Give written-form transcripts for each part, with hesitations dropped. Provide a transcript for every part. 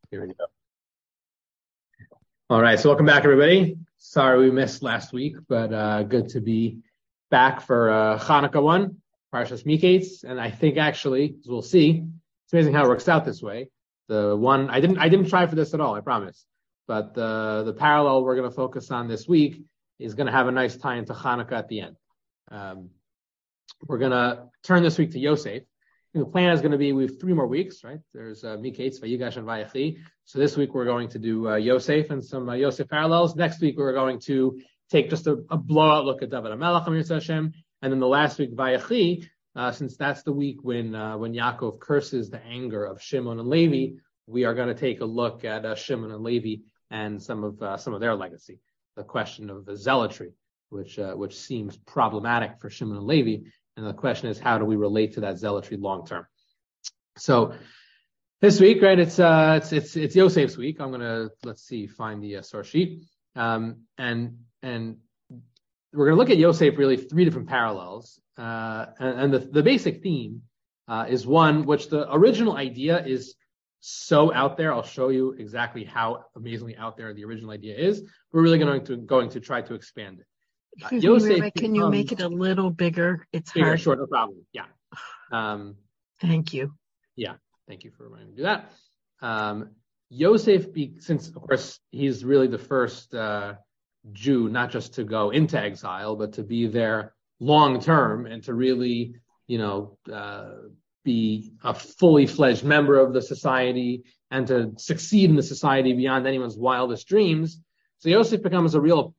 Here we go. All right, so welcome back, everybody. Sorry we missed last week, but good to be back for Hanukkah 1, Parshas Miketz, and I think actually, as we'll see, it's amazing how it works out this way. The one I didn't try for this at all, I promise. But the parallel we're going to focus on this week is going to have a nice tie into Hanukkah at the end. We're going to turn this week to Yosef. And the plan is going to be we have 3 more weeks, right? There's Miketz, Vayigash, and Vayechi. So this week we're going to do Yosef and some Yosef parallels. Next week we're going to take just a blowout look at David HaMelech, Amir Hashem, and then the last week Vayechi, since that's the week when Yaakov curses the anger of Shimon and Levi, we are going to take a look at Shimon and Levi and some of their legacy. The question of the zealotry, which seems problematic for Shimon and Levi. And the question is, how do we relate to that zealotry long term? So this week, right, it's Yosef's week. I'm gonna find the source sheet, and we're gonna look at Yosef really 3 different parallels, and the basic theme is one which the original idea is so out there. I'll show you exactly how amazingly out there the original idea is. We're really going to try to expand it. Yosef, can you make it a little bigger? It's bigger, hard. Sure, no problem. Yeah. Thank you. Yeah, thank you for reminding me to do that. Yosef, since of course he's really the first Jew, not just to go into exile, but to be there long term and to really, be a fully fledged member of the society and to succeed in the society beyond anyone's wildest dreams. So Yosef becomes a real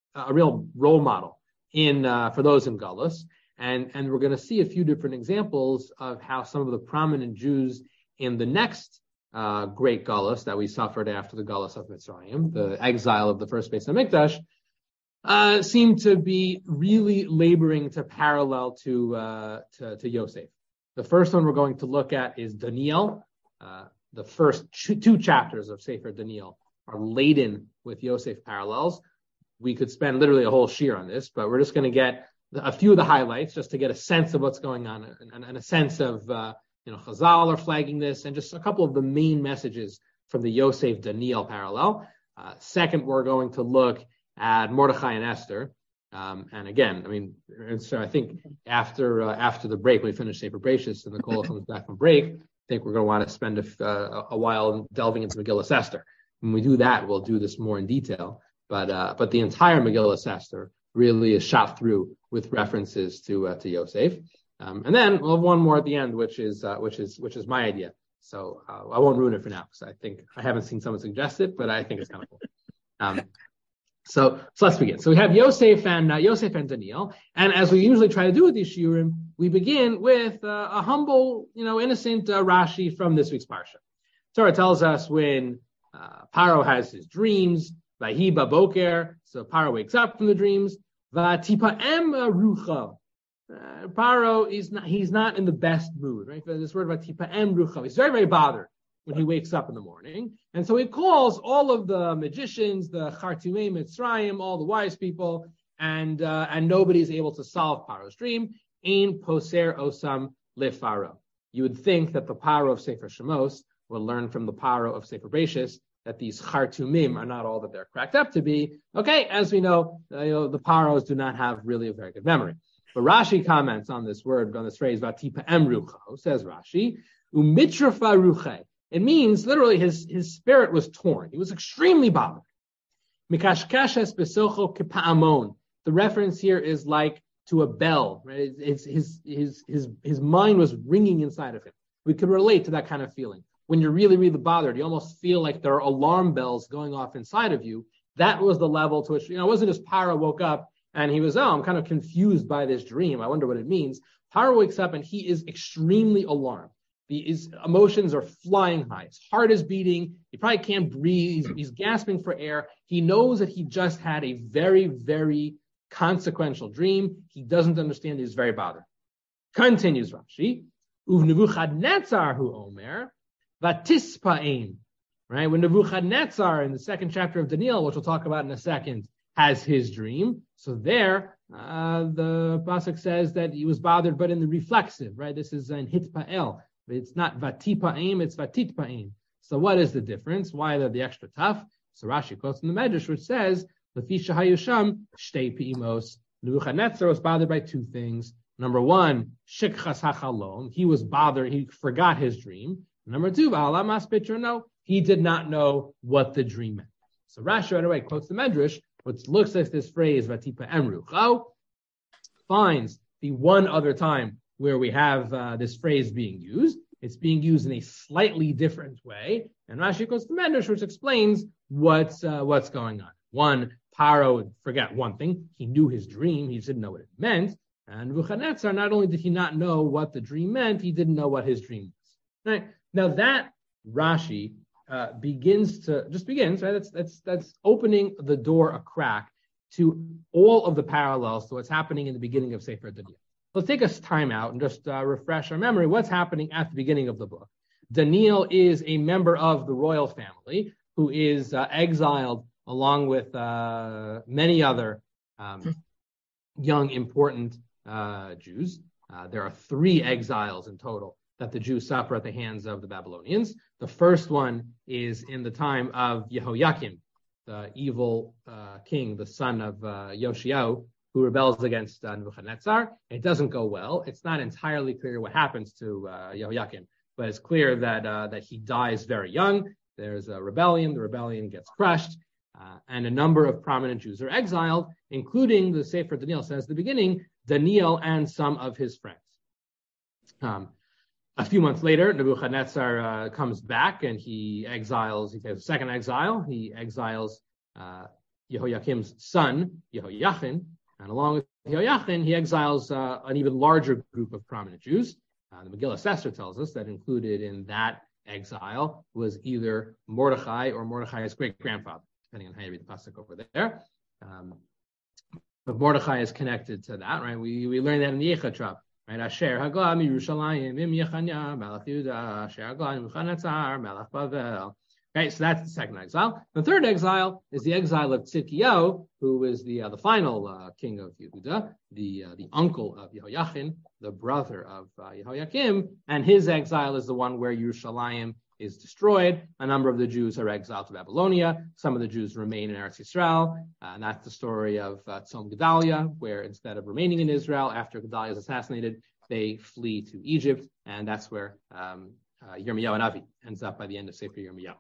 role model for those in Galus, and we're going to see a few different examples of how some of the prominent Jews in the next great Galus that we suffered after the Galus of Mitzrayim, the exile of the first Beis Hamikdash, seem to be really laboring to parallel to Yosef. The first one we're going to look at is Daniel. The first 2 chapters of Sefer Daniel are laden with Yosef parallels. We could spend literally a whole shiur on this, but we're just going to get a few of the highlights just to get a sense of what's going on and a sense of, Chazal are flagging this and just a couple of the main messages from the Yosef Daniel parallel. Second, we're going to look at Mordechai and Esther. And again, so I think after the break, when we finish Sefer Bereshis and the Kola comes back from break, I think we're going to want to spend a while delving into Megillas Esther. When we do that, we'll do this more in detail. But the entire Megillas Esther really is shot through with references to Yosef, and then we'll have one more at the end, which is my idea. So I won't ruin it for now because I haven't seen someone suggest it, but I think it's kind of cool. So let's begin. So we have Yosef and Daniel, and as we usually try to do with these shiurim, we begin with a humble, innocent Rashi from this week's parsha. Torah tells us when Paro has his dreams. Vahi baboker, so Paro wakes up from the dreams. Vatipaem rucha. Paro he's not in the best mood, right? This word vatipaem rucha. He's very, very bothered when he wakes up in the morning. And so he calls all of the magicians, the Chartumei Mitzrayim, all the wise people, and nobody's able to solve Paro's dream. Ein poser osam lefaro. You would think that the Paro of Sefer Shemos would learn from the Paro of Sefer Bereshis that these Chartumim are not all that they're cracked up to be. Okay, as we know, the Paros do not have really a very good memory. But Rashi comments on this word, on this phrase, Vatipa Rucha, says Rashi, Umitrafa Ruche. It means literally his spirit was torn. He was extremely bothered. Mikashkashes besocho kipa'amon. The reference here is like to a bell, right? His mind was ringing inside of him. We could relate to that kind of feeling. When you're really, really bothered, you almost feel like there are alarm bells going off inside of you. That was the level to which, it wasn't just Paro woke up and he was, I'm kind of confused by this dream. I wonder what it means. Paro wakes up and he is extremely alarmed. His emotions are flying high. His heart is beating. He probably can't breathe. He's gasping for air. He knows that he just had a very, very consequential dream. He doesn't understand. He's very bothered. Continues Rashi. Uv Nebuchadnezzar hu omer. Vatispaim, right? When Nebuchadnezzar in the 2nd chapter of Daniel, which we'll talk about in a second, has his dream. So there, the pasuk says that he was bothered, but in the reflexive, right? This is in hitpa'el. It's not vatipaim, it's vatitpaim. So what is the difference? Why are they extra tough? So Rashi quotes in the Medrash, which says, Lefisha hayusham shtei pi'imos. Nebuchadnezzar was bothered by two things. Number one, shikchas hachalom. He was bothered. He forgot his dream. Number two, v'alamas no. He did not know what the dream meant. So Rashi right away quotes the Medrash, which looks at this phrase vatipa emrucho, finds the one other time where we have this phrase being used. It's being used in a slightly different way, and Rashi quotes the Medrash, which explains what's going on. One, Paro would forget one thing. He knew his dream. He just didn't know what it meant. And Nebuchadnezzar, not only did he not know what the dream meant, he didn't know what his dream was. Right? Now that Rashi begins, right? That's opening the door a crack to all of the parallels to what's happening in the beginning of Sefer Daniel. Let's take a time out and just refresh our memory. What's happening at the beginning of the book? Daniel is a member of the royal family who is exiled along with many other young, important Jews. There are 3 exiles in total that the Jews suffer at the hands of the Babylonians. The first one is in the time of Yehoiakim, the evil king, the son of Yoshiyahu, who rebels against Nebuchadnezzar. It doesn't go well. It's not entirely clear what happens to Yehoiakim, but it's clear that he dies very young. There's a rebellion. The rebellion gets crushed. And a number of prominent Jews are exiled, including, the Sefer Daniel says at the beginning, Daniel and some of his friends. A few months later, Nebuchadnezzar comes back and he takes a second exile. He exiles Yehoiakim's son, Yehoiachin, and along with Yehoiachin, he exiles an even larger group of prominent Jews. The Megillah Esther tells us that included in that exile was either Mordechai or Mordechai's great-grandfather, depending on how you read the pasuk over there. But Mordechai is connected to that, right? We learn that in the Yechatrav, right? Asher Hagla Yerushalayim Im Yechanya Melech Yehuda Asher Hagla Nebuchadnezzar Melech Bavel. Okay, so that's the second exile. The third exile is the exile of Tzidkiyahu, who is the final king of Yehuda, the uncle of Yehoiachin, the brother of Yehoiakim, and his exile is the one where Yerushalayim is destroyed. A number of the Jews are exiled to Babylonia. Some of the Jews remain in Eretz Yisrael, and that's the story of Tzom Gedalia, where instead of remaining in Israel after Gedalia is assassinated, they flee to Egypt, and that's where Yirmiyahu Navi ends up by the end of Sefer Yirmiyahu.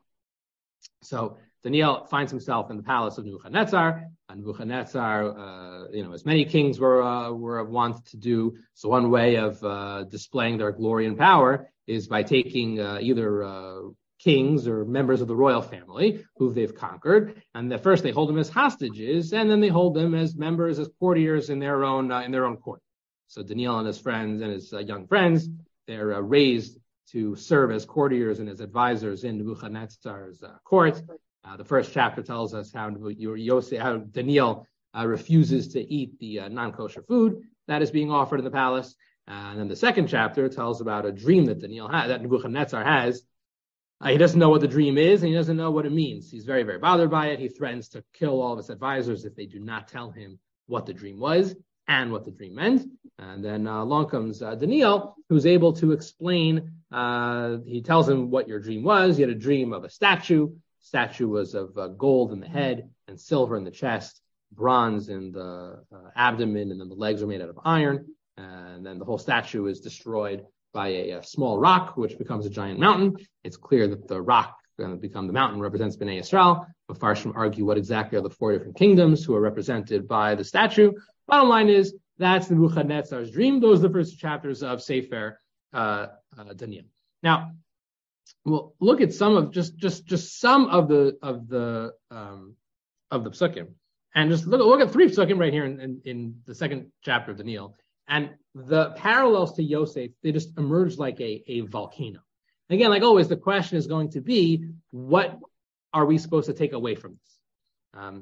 So Daniel finds himself in the palace of Nebuchadnezzar. Nebuchadnezzar, as many kings were wont to do. So one way of displaying their glory and power is by taking either kings or members of the royal family who they've conquered, and first they hold them as hostages, and then they hold them as members, as courtiers in their own court. So Daniel and his friends and his young friends, they're raised to serve as courtiers and as advisors in Nebuchadnezzar's court. The first chapter tells us how Daniel refuses to eat the non-kosher food that is being offered in the palace. And then the second chapter tells about a dream that Nebuchadnezzar has. He doesn't know what the dream is, and he doesn't know what it means. He's very, very bothered by it. He threatens to kill all of his advisors if they do not tell him what the dream was and what the dream meant. And then along comes Daniel, who's able to explain. He tells him what your dream was. He had a dream of a statue. Statue was of gold in the head and silver in the chest, bronze in the abdomen, and then the legs are made out of iron. And then the whole statue is destroyed by a small rock, which becomes a giant mountain. It's clear that the rock going to become the mountain represents Bnei Yisrael. But Farshim argue what exactly are the 4 different kingdoms who are represented by the statue. Bottom line is, that's Nebuchadnezzar's dream. Those are the first chapters of Sefer Daniel. Now, we'll look at some of just some of the psukim, and just look at 3 psukim right here in the second chapter of Daniel. And the parallels to Yosef, they just emerge like a volcano. And again, like always, the question is going to be, what are we supposed to take away from this?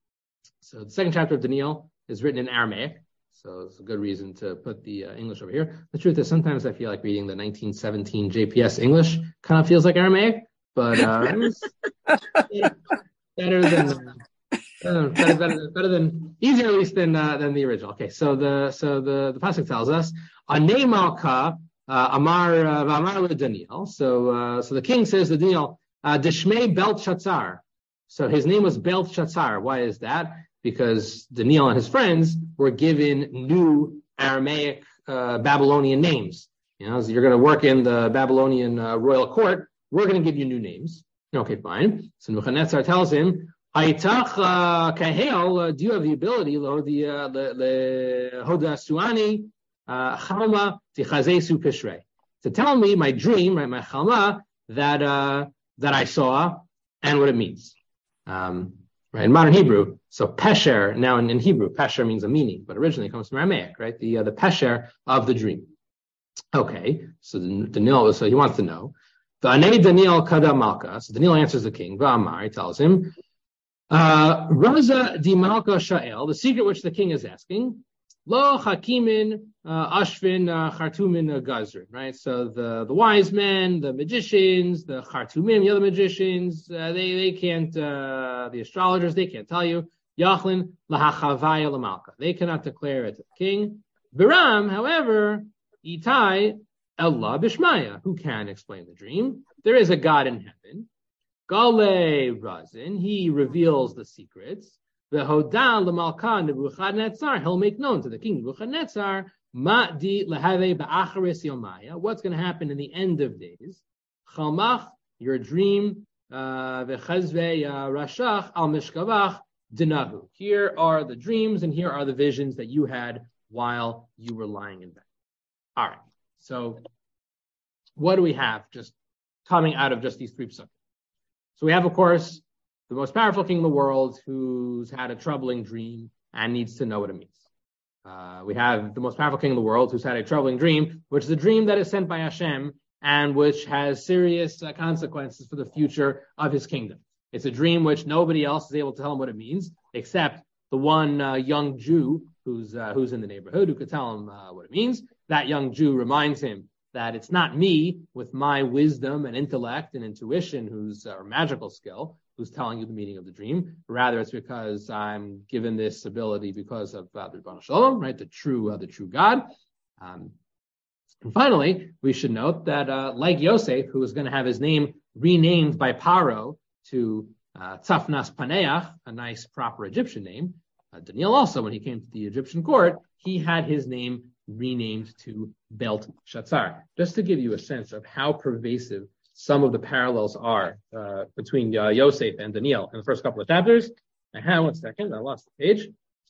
So the second chapter of Daniel is written in Aramaic, so it's a good reason to put the English over here. The truth is, sometimes I feel like reading the 1917 JPS English kind of feels like Aramaic, but better than easier at least than the original. Okay, so the pasuk tells us Anei Malka Amar Daniel. So the king says to Daniel, Deshmei Belshazzar. So his name was Belshazzar. Why is that? Because Daniel and his friends were given new Aramaic Babylonian names. So you're going to work in the Babylonian royal court. We're going to give you new names. Okay, fine. So Nebuchadnezzar tells him, Haitach kahel, do you have the ability, hodasuani chalma tichazesu pishrei, to tell me my dream, right, my chalma, that I saw and what it means. Right, in modern Hebrew, so pesher, now in Hebrew, pesher means a meaning, but originally it comes from Aramaic, right? The pesher of the dream. Okay, so Daniel, so he wants to know. V'anei Daniel kada malka. So Daniel answers the king. V'amar, he tells him, Raza di malka sha'el, the secret which the king is asking, lo hakimin ashvin chartumin gazrin, right? So the wise men, the magicians, the chartumim, the other magicians, they can't, the astrologers, they can't tell you. Yachlin lahachavaya lamalka. They cannot declare it to the king. Biram, however, Itai Allah Bishmaya, who can explain the dream. There is a God in heaven. Gale Razin, he reveals the secrets. V'hodan l'malka Nebuchadnezzar, he'll make known to the king Nebuchadnezzar, ma'di lahave ba'acharis yomaya, what's going to happen in the end of days. Chalmach, your dream, v'chazve rashach al mishkavach dinahu. Here are the dreams and here are the visions that you had while you were lying in bed. All right. So what do we have just coming out of just these three psukim? So we have, of course, the most powerful king in the world who's had a troubling dream and needs to know what it means. We have the most powerful king in the world who's had a troubling dream, which is a dream that is sent by Hashem and which has serious consequences for the future of his kingdom. It's a dream which nobody else is able to tell him what it means, except the one young Jew who's in the neighborhood who could tell him what it means. That young Jew reminds him that it's not me with my wisdom and intellect and intuition or magical skill who's telling you the meaning of the dream. Rather, it's because I'm given this ability because of the Ribbon Shalom, right? The true God. And finally, we should note that like Yosef, who is going to have his name renamed by Paro to Tzafnas Paneach, a nice proper Egyptian name, Daniel also, when he came to the Egyptian court, he had his name renamed to Belshazzar. Just to give you a sense of how pervasive some of the parallels are between Yosef and Daniel in the first couple of chapters. One second, I lost the page.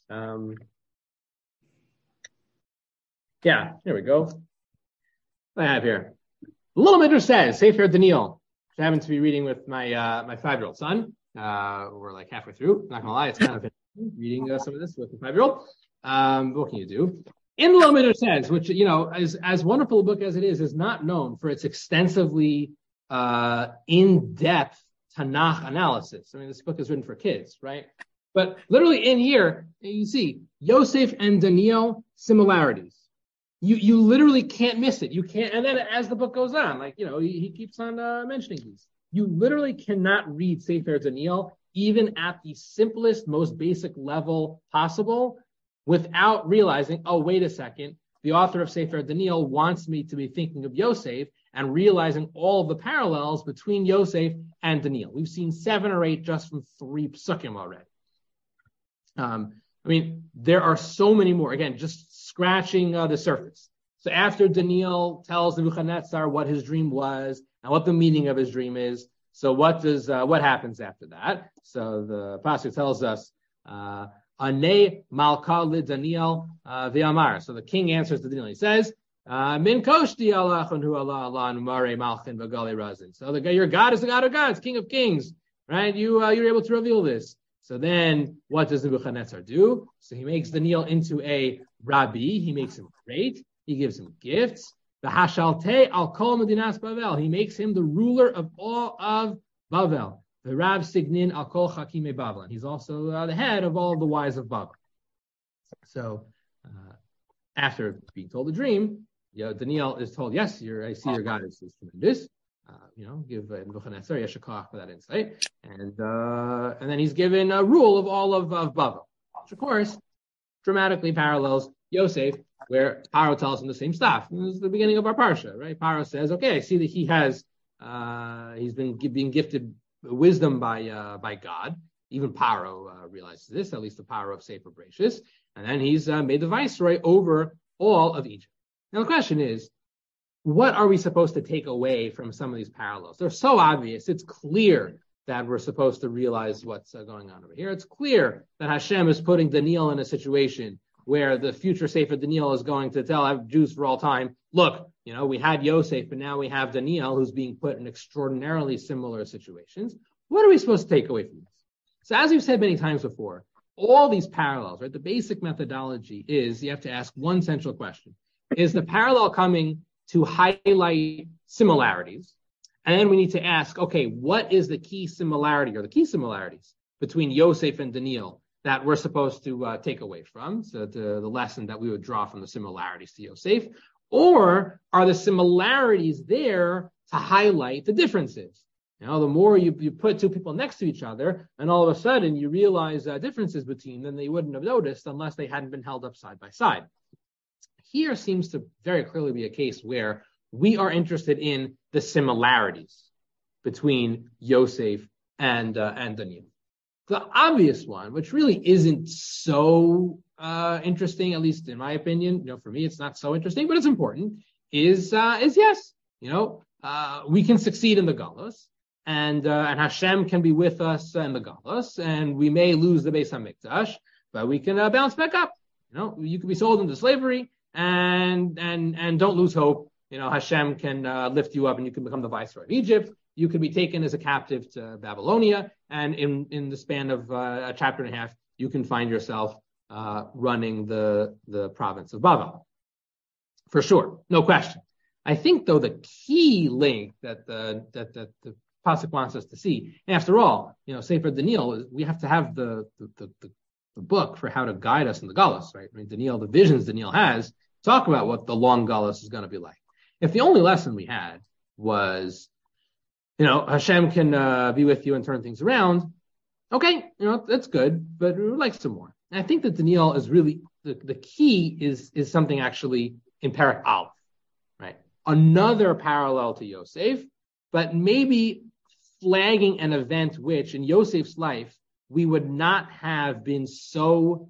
Here we go. I have here. The Little Midrash says, Sefer Daniel, which I happen to be reading with my 5-year-old son. We're like halfway through. Not gonna lie, it's kind of reading some of this with the 5-year-old. What can you do? In the Little Midrash says, which, as wonderful a book as it is not known for its extensively in-depth Tanakh analysis. I mean, this book is written for kids, right? But literally in here, you see Yosef and Daniel similarities. You literally can't miss it. You can't. And then as the book goes on, he keeps on mentioning these. You literally cannot read Sefer Daniel even at the simplest, most basic level possible without realizing, oh, wait a second, the author of Sefer Daniel wants me to be thinking of Yosef and realizing all of the parallels between Yosef and Daniel. We've seen 7 or 8 just from 3 psukim already. There are so many more. Again, just scratching the surface. So after Daniel tells Nebuchadnezzar what his dream was and what the meaning of his dream is, so what happens after that? So the pasuk tells us, Anei malka li Daniel v'amar. So the king answers to Daniel. He says, Min koshti Allah hu Allah mare malchin v'gali razin. So your God is the God of gods, King of kings, right? You're able to reveal this. So then, what does Nebuchadnezzar do? So he makes Daniel into a rabbi. He makes him great. He gives him gifts. The hashalte al kol medinas Bavel. He makes him the ruler of all of Bavel. The Rav Signin al kol chakime Bavel. And he's also the head of all of the wise of Bavel. So after being told the dream, Daniel is told, yes, I see your God is tremendous. Give Nebuchadnezzar yeshakach for that insight. And then he's given a rule of all of Bavel, which of course dramatically parallels Yosef, where Paro tells him the same stuff. This is the beginning of our parsha, right? Paro says, okay, I see that he has He's been being gifted wisdom by God. Even Paro realizes this, at least the Paro of Sefer Bereshis. And then he's made the viceroy over all of Egypt. Now the question is, what are we supposed to take away from some of these parallels? They're so obvious. It's clear that we're supposed to realize what's going on over here. It's clear that Hashem is putting Daniel in a situation where the future Sefer Daniel is going to tell Jews for all time, look, we had Yosef, but now we have Daniel who's being put in extraordinarily similar situations. What are we supposed to take away from this? So as we've said many times before, all these parallels, right? The basic methodology is you have to ask one central question. Is the parallel coming to highlight similarities? And then we need to ask, okay, what is the key similarity or the key similarities between Yosef and Daniel that we're supposed to take away from? So the lesson that we would draw from the similarities to Yosef. Or are the similarities there to highlight the differences? The more you put two people next to each other, and all of a sudden you realize differences between them that you wouldn't have noticed unless they hadn't been held up side by side. Here seems to very clearly be a case where we are interested in the similarities between Yosef and Daniel. The obvious one, which really isn't so interesting, at least in my opinion, for me it's not so interesting, but it's important, is yes, we can succeed in the Galus. And Hashem can be with us in the Galus, and we may lose the Beis Hamikdash, but we can bounce back up. You can be sold into slavery, and don't lose hope. Hashem can lift you up, and you can become the viceroy of Egypt. You could be taken as a captive to Babylonia, and in the span of a chapter and a half, you can find yourself running the province of Babel. For sure, no question. I think, though, the key link that the Pasuk wants us to see. And after all, Sefer Daniel, we have to have the book for how to guide us in the Galus, right? Daniel, the visions Daniel has, talk about what the long Galus is going to be like. If the only lesson we had was, Hashem can be with you and turn things around, okay, that's good, but we would like some more. And I think that Daniel is really, the key is something actually in Perek Aleph, right? Another parallel to Yosef, but maybe flagging an event which in Yosef's life we would not have been so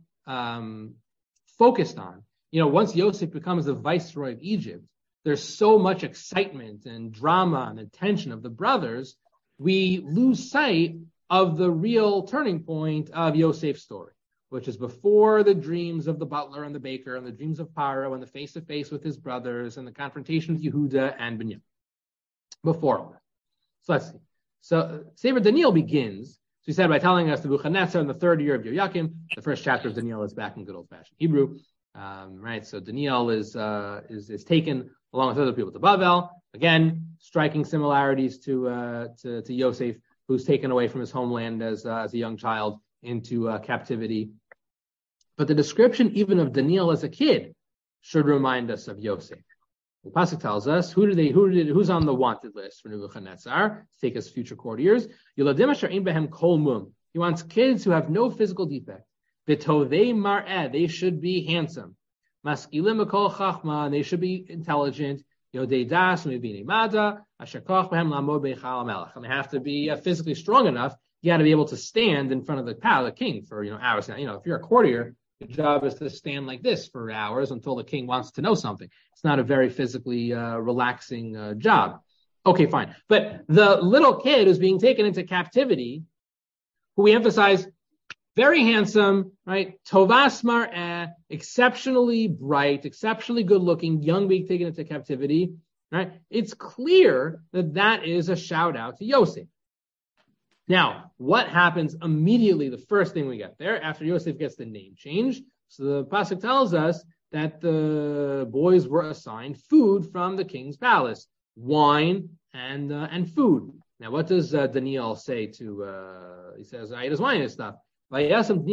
focused on. Once Yosef becomes the viceroy of Egypt, there's so much excitement and drama and attention of the brothers, we lose sight of the real turning point of Yosef's story, which is before the dreams of the butler and the baker and the dreams of Paro and the face-to-face with his brothers and the confrontation with Yehuda and Binyamin. Before all that. So let's see. So Sefer Daniel begins, so he said, by telling us Nebuchadnezzar in the third year of Yoyakim. The first chapter of Daniel is back in good old-fashioned Hebrew. Right, so Daniel is taken along with other people to Babel. Again, striking similarities to Yosef, who's taken away from his homeland as a young child into captivity. But the description even of Daniel as a kid should remind us of Yosef. The pasuk tells us who's on the wanted list for Nebuchadnezzar to take his future courtiers. Yoladim asher ein behem kol mum. He wants kids who have no physical defect. B'tovei mar'eh, they should be handsome. Maskilim mikol chachma, they should be intelligent. Yodei das mevini mada asher koch behem lamod beichal hamelech. And they have to be physically strong enough. You got to be able to stand in front of the king for hours. Now, if you're a courtier, your job is to stand like this for hours until the king wants to know something. It's not a very physically relaxing job. Okay, fine. But the little kid who's being taken into captivity, who we emphasize, very handsome, right? Tovas mar'eh, exceptionally bright, exceptionally good looking, young being taken into captivity, right? It's clear that is a shout out to Yosef. Now, what happens immediately, the first thing we get there, after Yosef gets the name change? So the pasuk tells us that the boys were assigned food from the king's palace, wine and food. Now, what does Daniel say to, he says, I ate his wine and stuff. He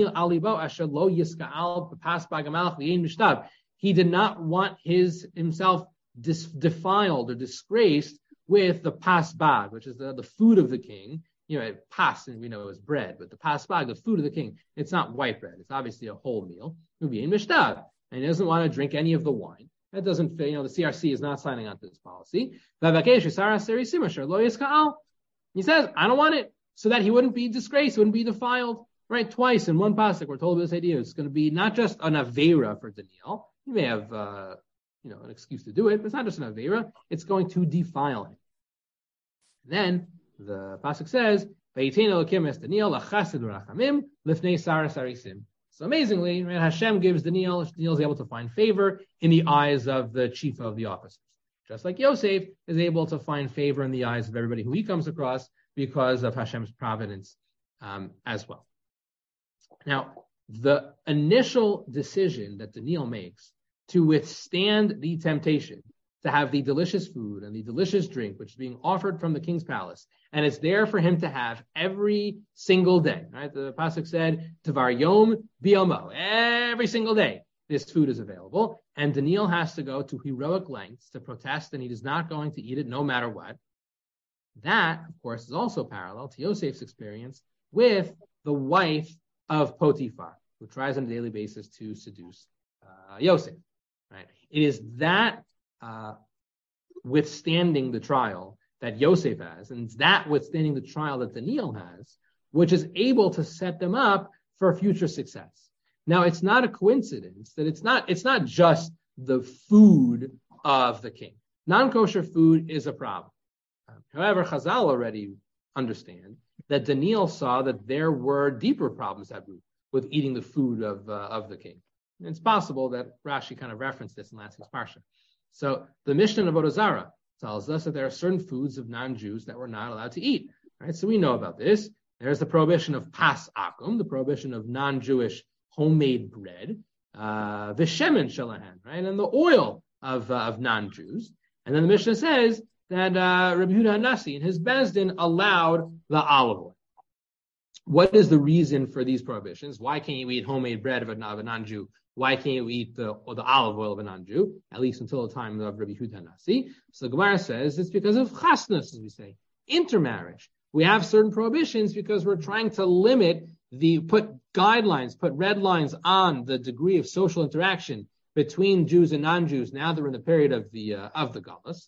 did not want himself defiled or disgraced with the pasbag, which is the food of the king. Pas, and we know it was bread, but the pasbag, the food of the king, it's not white bread. It's obviously a whole meal. And he doesn't want to drink any of the wine. That doesn't fit. The CRC is not signing on to this policy. He says, I don't want it, so that he wouldn't be disgraced, wouldn't be defiled. Right? Twice in one pasuk, we're told this idea. It's going to be not just an avera for Daniel. He may have, an excuse to do it, but it's not just an avera. It's going to defile him. Then the pasuk says, so amazingly, right, Hashem gives Daniel's able to find favor in the eyes of the chief of the officers. Just like Yosef is able to find favor in the eyes of everybody who he comes across because of Hashem's providence as well. Now, the initial decision that Daniel makes to withstand the temptation to have the delicious food and the delicious drink, which is being offered from the king's palace, and it's there for him to have every single day. Right? The pasuk said, "Tvar yom biyomo." Every single day, this food is available, and Daniel has to go to heroic lengths to protest, and he is not going to eat it no matter what. That, of course, is also parallel to Yosef's experience with the wife of Potiphar, who tries on a daily basis to seduce Yosef. Right? It is that withstanding the trial that Yosef has, and it's that withstanding the trial that Daniel has, which is able to set them up for future success. Now, it's not a coincidence that it's not just the food of the king. Non-kosher food is a problem. However, Chazal already understand that Daniel saw that there were deeper problems at root with eating the food of the king. And it's possible that Rashi kind of referenced this in last week's parsha. So the Mishnah of Avodah Zarah tells us that there are certain foods of non-Jews that we're not allowed to eat. Right? So we know about this. There's the prohibition of pas akum, the prohibition of non-Jewish homemade bread, v'shemen shalahan, right, and the oil of non-Jews. And then the Mishnah says that Rabbi Yehuda HaNasi in his Bezdin allowed the olive oil. What is the reason for these prohibitions? Why can't you eat homemade bread of a non-Jew? Why can't you eat the olive oil of a non-Jew, at least until the time of Rabbi Yehuda HaNasi? So the Gemara says it's because of chasnas, as we say, intermarriage. We have certain prohibitions because we're trying to limit put guidelines, put red lines on the degree of social interaction between Jews and non-Jews now that we're in the period of the Galus.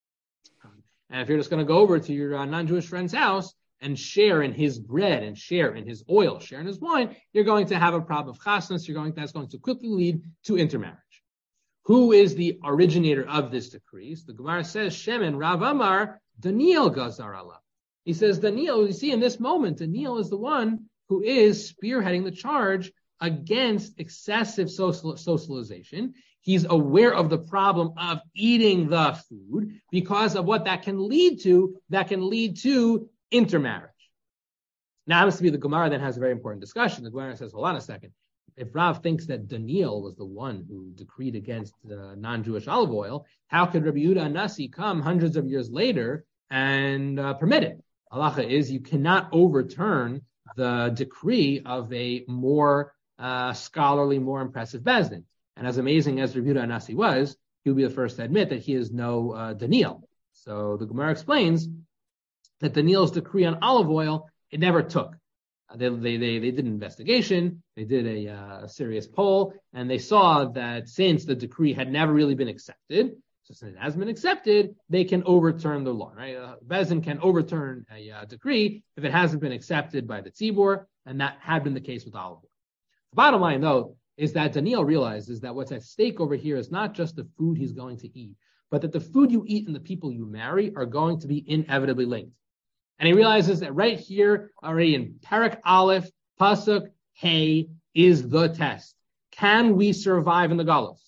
And if you're just going to go over to your non-Jewish friend's house and share in his bread and share in his oil, share in his wine, you're going to have a problem of chasnas. That's going to quickly lead to intermarriage. Who is the originator of this decree? So the Gemara says, Shemen Rav Amar, Daniel Gazar Allah. He says, Daniel, you see in this moment, Daniel is the one who is spearheading the charge against excessive socialization. He's aware of the problem of eating the food because of what that can lead to. That can lead to intermarriage. Now, happens to be the Gemara that has a very important discussion. The Gemara says, hold on a second. If Rav thinks that Daniel was the one who decreed against the non-Jewish olive oil, how could Rabbi Yehuda HaNasi come hundreds of years later and permit it? Halacha is you cannot overturn the decree of a more scholarly, more impressive Bezdin. And as amazing as Rabbi Yehuda HaNasi was, he would be the first to admit that he is no Daniel. So the Gemara explains that Daniel's decree on olive oil, it never took. They did an investigation, they did a serious poll, and they saw that since the decree had never really been accepted, so since it has been accepted, they can overturn the law, right? Bezdin can overturn a decree if it hasn't been accepted by the tzibur, and that had been the case with olive oil. The bottom line, though, is that Daniel realizes that what's at stake over here is not just the food he's going to eat, but that the food you eat and the people you marry are going to be inevitably linked. And he realizes that right here, already in Parak Aleph, Pasuk Hey, is the test. Can we survive in the Galus?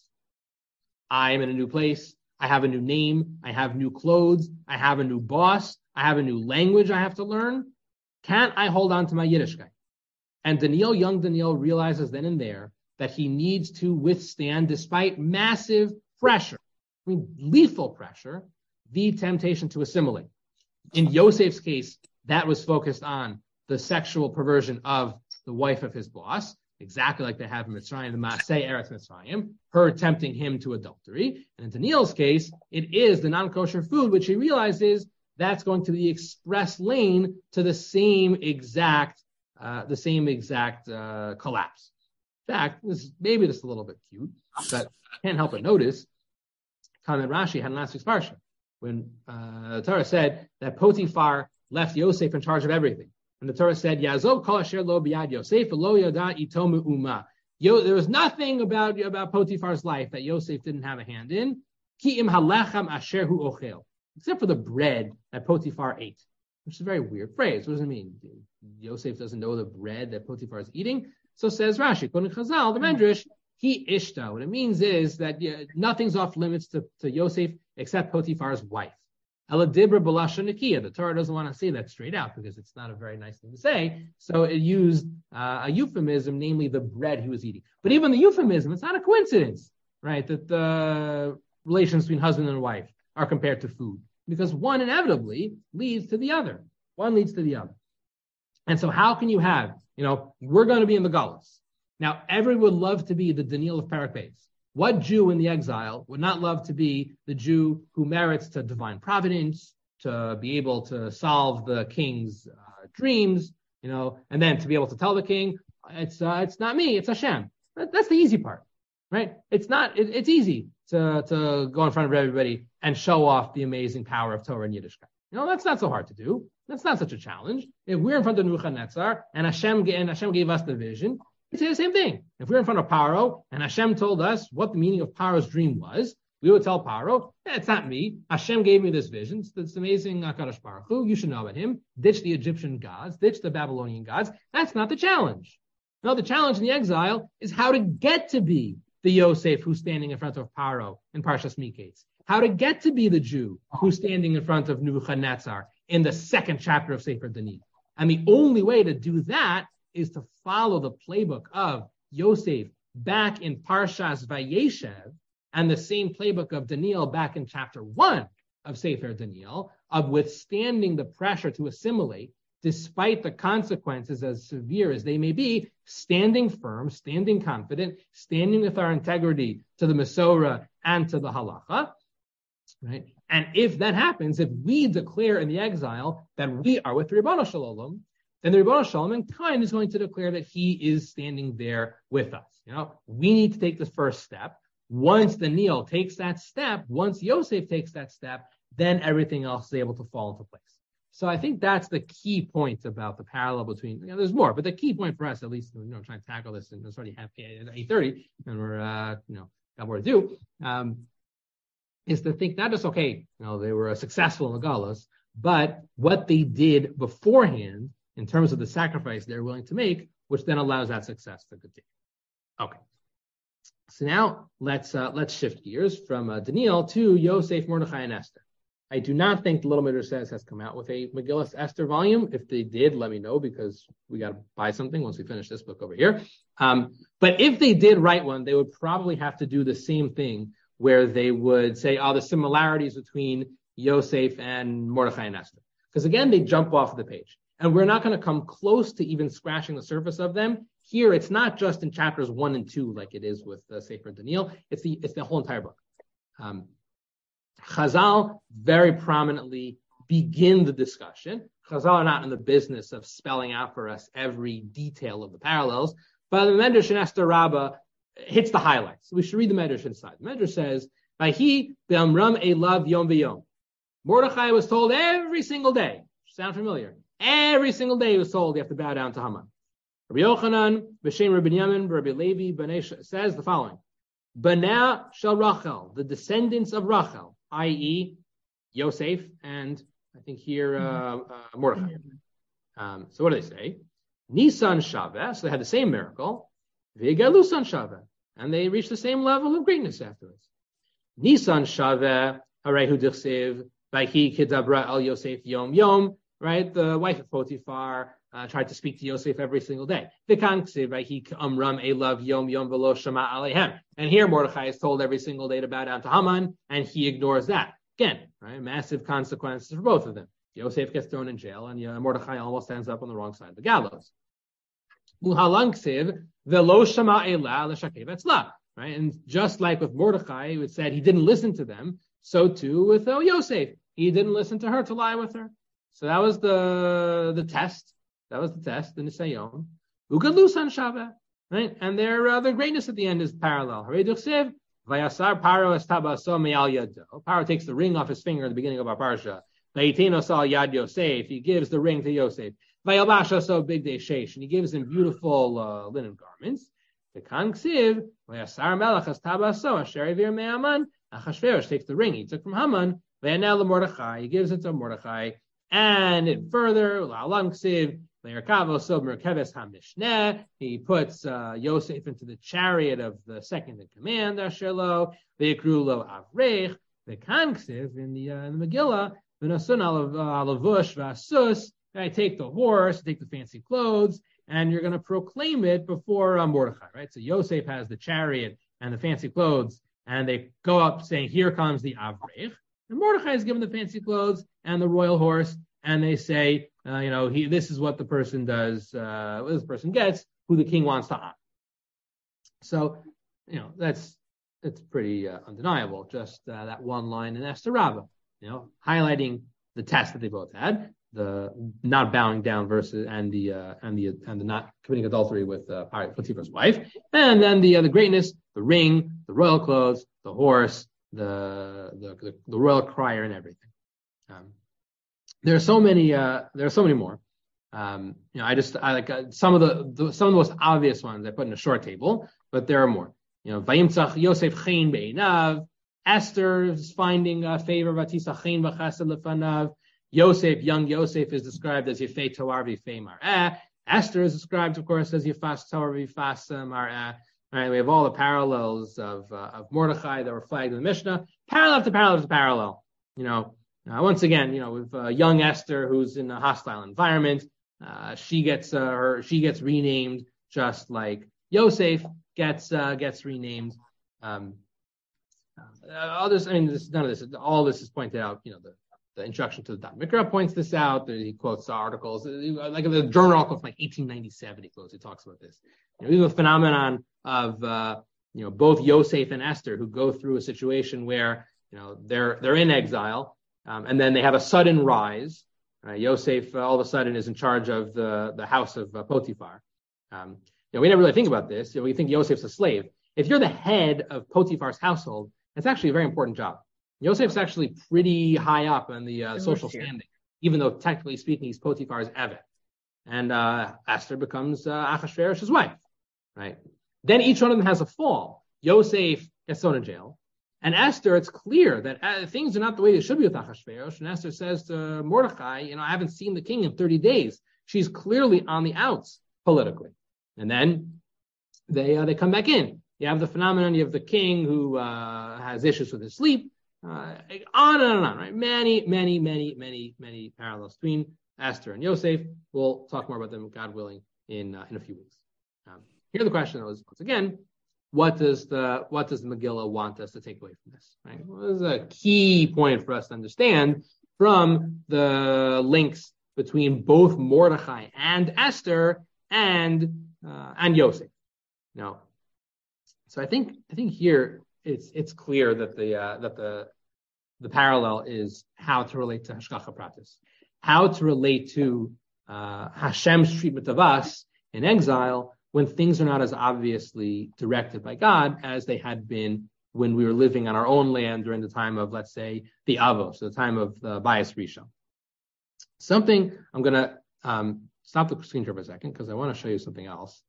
I am in a new place. I have a new name. I have new clothes. I have a new boss. I have a new language I have to learn. Can I hold on to my Yiddishkeit? And young Daniel realizes then and there that he needs to withstand, despite massive pressure, lethal pressure, the temptation to assimilate. In Yosef's case, that was focused on the sexual perversion of the wife of his boss, exactly like they have in Mitzrayim, the Maaseh Eretz Mitzrayim, her tempting him to adultery. And in Daniel's case, it is the non-kosher food, which he realizes that's going to be the express lane to the same exact collapse. In fact, this is maybe just a little bit cute, but I can't help but notice Talmud Rashi had in last week's parsha, when the Torah said that Potiphar left Yosef in charge of everything. And the Torah said, Yazov kol asher lo biyad Yosef lo yada ito me'uma. There was nothing about Potiphar's life that Yosef didn't have a hand in. Ki im halecham asher hu ochel. Except for the bread that Potiphar ate, which is a very weird phrase. What does it mean? Yosef doesn't know the bread that Potiphar is eating. So says Rashi, Kohen Chazal, the Medrash, he ishta. What it means is that nothing's off limits to Yosef except Potiphar's wife. Ela dibra b'lashon nekiya. The Torah doesn't want to say that straight out because it's not a very nice thing to say. So it used a euphemism, namely the bread he was eating. But even the euphemism, it's not a coincidence, right? That the relations between husband and wife are compared to food, because one inevitably leads to the other. One leads to the other. And so how can you have, we're going to be in the Galus. Now, everyone would love to be the Daniel of Parak Beis. What Jew in the exile would not love to be the Jew who merits to divine providence, to be able to solve the king's dreams, and then to be able to tell the king, it's not me, it's Hashem. That's the easy part, right? It's easy to go in front of everybody and show off the amazing power of Torah and Yiddishkeit. That's not so hard to do. That's not such a challenge. If we're in front of Nebuchadnezzar and Hashem gave us the vision, it's the same thing. If we're in front of Paro and Hashem told us what the meaning of Paro's dream was, we would tell Paro, it's not me. Hashem gave me this vision. It's amazing HaKadosh Baruch Hu. You should know about him. Ditch the Egyptian gods. Ditch the Babylonian gods. That's not the challenge. No, the challenge in the exile is how to get to be the Yosef who's standing in front of Paro in Parshas Miketz. How to get to be the Jew who's standing in front of Nebuchadnezzar in the second chapter of Sefer Daniel. And the only way to do that is to follow the playbook of Yosef back in Parshas Vayeshev and the same playbook of Daniel back in chapter 1 of Sefer Daniel, of withstanding the pressure to assimilate despite the consequences as severe as they may be, standing firm, standing confident, standing with our integrity to the Masorah and to the Halacha, right? And if that happens, if we declare in the exile that we are with the Ribbono Shel Olam, then the Ribbono Shel Olam in kind is going to declare that he is standing there with us. We need to take the first step. Once Daniel takes that step, once Yosef takes that step, then everything else is able to fall into place. So I think that's the key point about the parallel between, there's more, but the key point for us, at least, trying to tackle this, and it's already 8:30, and we're, got more to do, is to think not just, they were successful in the Galus, but what they did beforehand in terms of the sacrifice they're willing to make, which then allows that success to continue. Okay. So now let's shift gears from Daniel to Yosef, Mordechai, and Esther. I do not think the Little Midrash Says has come out with a Megillas Esther volume. If they did, let me know, because we got to buy something once we finish this book over here. But if they did write one, they would probably have to do the same thing, where they would say, the similarities between Yosef and Mordechai and Esther. Because again, they jump off the page. And we're not going to come close to even scratching the surface of them. Here, it's not just in chapters 1 and 2 like it is with Sefer Daniel. It's the whole entire book. Chazal very prominently begin the discussion. Chazal are not in the business of spelling out for us every detail of the parallels, but the Medrash in Esther Rabbah hits the highlights. We should read the Medrash inside. The Medrash says, "Vayhi be'amram elav yom v'yom." Mordechai was told every single day. Sound familiar? Every single day he was told you have to bow down to Haman. Rabbi Yochanan, B'Shem Rabbi Binyamin, Rabbi Levi, says the following: Bana shel Rachel, the descendants of Rachel, i.e., Yosef, and I think here Mordechai. So what do they say? Nisan Shaveh, so they had the same miracle. V'Galusan Shaveh, and they reached the same level of greatness afterwards. Nisan Shaveh, Harehu Dichsev, Vayhi Kedabra El Yosef Yom Yom, right? The wife of Potiphar tried to speak to Yosef every single day. And here Mordechai is told every single day to bow down to Haman, and he ignores that. Again, right? Massive consequences for both of them. Yosef gets thrown in jail, and Mordechai almost ends up on the wrong side of the gallows. Right? And just like with Mordechai, it said he didn't listen to them, so too with Yosef. He didn't listen to her to lie with her. So that was the test. That was the test, the Nisayon. Ugalusan Shaveh, right? And their greatness at the end is parallel. Vayasar Paro estabaso me'al yado. Paro takes the ring off his finger at the beginning of our parsha. Vayiteno sal yad Yosef. He gives the ring to Yosef. Vayalbasha so big day shesh, and he gives him beautiful linen garments. The Kanksiv Vayasar Melech estabaso asher evir me'aman. Achashverosh takes the ring he took from Haman. Vayanel Mordechai. He gives it to Mordechai, and further La'alam Ksiv. He puts Yosef into the chariot of the second in command, Ashelo, Ve'ikrulo Avrech, the Kanksiv in the Megillah, V'nasun alavush v'asus. I take the horse, take the fancy clothes, and you're going to proclaim it before Mordechai, right? So Yosef has the chariot and the fancy clothes, and they go up saying, "Here comes the Avrech," and Mordechai is given the fancy clothes and the royal horse. And they say, this is what the person does, what this person gets, who the king wants to honor. So, it's pretty undeniable. Just that one line in Esther Rabbah, highlighting the test that they both had, the not bowing down versus and the not committing adultery with Potiphar's wife, and then the greatness, the ring, the royal clothes, the horse, the royal crier, and everything. There are so many more. I like some of the most obvious ones I put in a short table, but there are more. Vayimtzach Yosef Chain Be'inav. Esther is finding favor. Vatisach Chain V'Chesed Lefanav. Young Yosef is described as Yefei Toar V'Yefei Mar'eh. Esther is described, of course, as Yefas Toar V'Yefas Mar'eh. Right, we have all the parallels of Mordechai that were flagged in the Mishnah. Parallel to parallel to parallel. Once again, with young Esther, who's in a hostile environment, she gets renamed just like Yosef gets renamed. Others, none of this. All this is pointed out. The introduction to the Daf Mikra points this out. He quotes the articles, like the journal article from 1897. He quotes. He talks about this. Even the phenomenon of both Yosef and Esther, who go through a situation where they're in exile. And then they have a sudden rise. Yosef all of a sudden is in charge of the house of Potiphar. We never really think about this. We think Yosef's a slave. If you're the head of Potiphar's household, it's actually a very important job. Yosef's actually pretty high up on the social standing, even though technically speaking he's Potiphar's eved. And Esther becomes Achashverosh's wife. Right? Then each one of them has a fall. Yosef gets thrown in jail. And Esther, it's clear that things are not the way they should be with Achashverosh. And Esther says to Mordechai, I haven't seen the king in 30 days. She's clearly on the outs politically. And then they come back in. You have the phenomenon, you have the king who has issues with his sleep, on and on, right? Many, many, many, many, many parallels between Esther and Yosef. We'll talk more about them, God willing, in a few weeks. Here the question is, once again, what does the Megillah want us to take away from this? Right? Well, this is a key point for us to understand from the links between both Mordechai and Esther and Yosef. So I think here it's clear that the parallel is how to relate to Hashgacha Pratis, how to relate to Hashem's treatment of us in exile when things are not as obviously directed by God as they had been when we were living on our own land during the time of, let's say, the Avos, the time of the Bayis Rishon. Something, I'm going to stop the screen share for a second because I want to show you something else.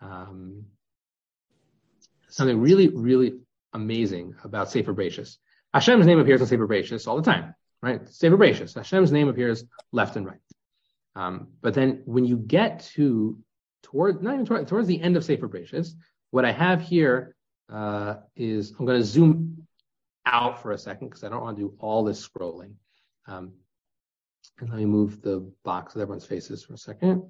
Something really, really amazing about Sefer Bereishis. Hashem's name appears in Sefer Bereishis all the time, right? Sefer Bereishis. Hashem's name appears left and right. But then when you get towards the end of Sefer Bereishis, what I have here is, I'm going to zoom out for a second because I don't want to do all this scrolling. And let me move the box with everyone's faces for a second.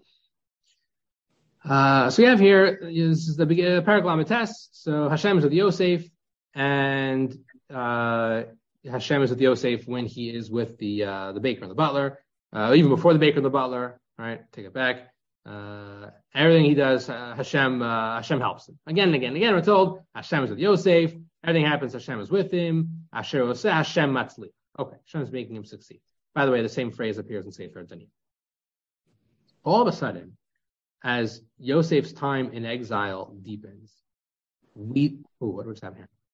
So we have here, this is the Parak Lametes. So Hashem is with Yosef, and Hashem is with Yosef when he is with the baker and the butler, even before the baker and the butler. All right, take it back. Everything he does, Hashem helps him. Again and again and again, we're told Hashem is with Yosef. Everything happens, Hashem is with him. Asher Oseh Hashem Matzli. Okay, Hashem is making him succeed. By the way, the same phrase appears in Sefer Daniel. All of a sudden, as Yosef's time in exile deepens, what was happening?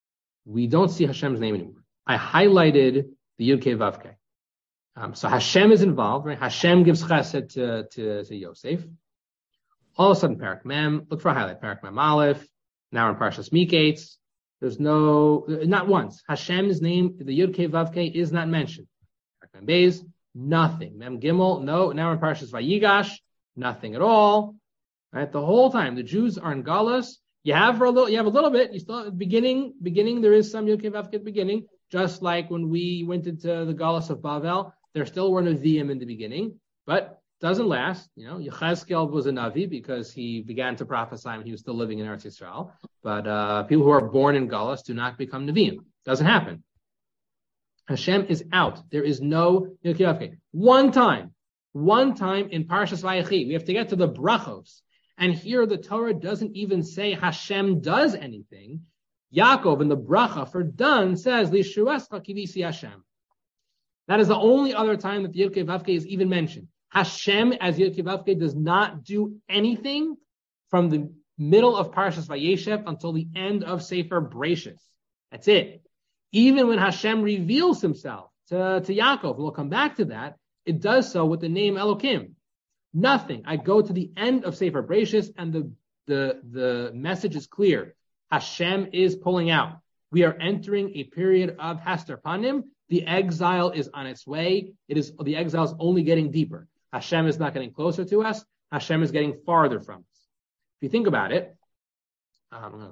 we don't see Hashem's name anymore. I highlighted the Yud Kei Vav Kei. So Hashem is involved, right? Hashem gives chesed to Yosef. All of a sudden, Parak Mem, look for a highlight. Parak Mem Aleph, now in Parshas Miketz. There's not once. Hashem's name, the Yud Kei Vav Kei, is not mentioned. Parak Mem Beis, nothing. Mem Gimel, no. Now in Parshas Vayigash, nothing at all. Right? The whole time, the Jews are in Galus. You have a little bit. You still beginning. There is some Yud Kei Vav Kei at the beginning. Just like when we went into the Galus of Bavel, there still were Nevi'im in the beginning, but doesn't last. Yechezkel was a Navi because he began to prophesy when he was still living in Eretz Yisrael. But people who are born in Galus do not become Nevi'im. Doesn't happen. Hashem is out. There is no Yud Kei Vav Kei. One time in Parshas Vayechi, we have to get to the brachos. And here the Torah doesn't even say Hashem does anything. Yaakov in the bracha for done says, Lishuescha kivisi Hashem. That is the only other time that the Yud Kei Vav Kei is even mentioned. Hashem as Yud Kei Vav Kei does not do anything from the middle of Parshas Vayeshev until the end of Sefer Breshis. That's it. Even when Hashem reveals himself to Yaakov, and we'll come back to that, it does so with the name Elokim. Nothing. I go to the end of Sefer Breshis and the message is clear. Hashem is pulling out. We are entering a period of Hester Panim. The exile is on its way. The exile is only getting deeper. Hashem is not getting closer to us. Hashem is getting farther from us. If you think about it, I'll